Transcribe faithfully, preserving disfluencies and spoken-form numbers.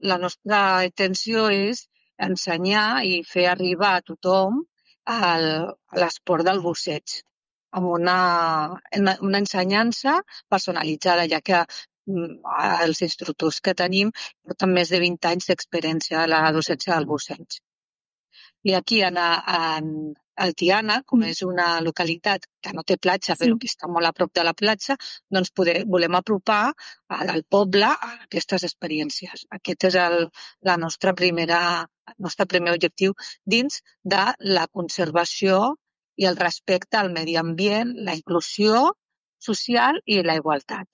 la nostra intenció és ensenyar i fer arribar a tothom el, l'esport del busseig, amb una, una ensenyança personalitzada, ja que els instructors que tenim porten més de vint anys d'experiència a la docència del busseig. I aquí, en, en el Tiana, com és una localitat que no té platja, però que està molt a prop de la platja, doncs poder, volem apropar al poble a aquestes experiències. Aquest és el, la nostra primera, el nostre primer objectiu dins de la conservació i el respecte al medi ambient, la inclusió social i la igualtat.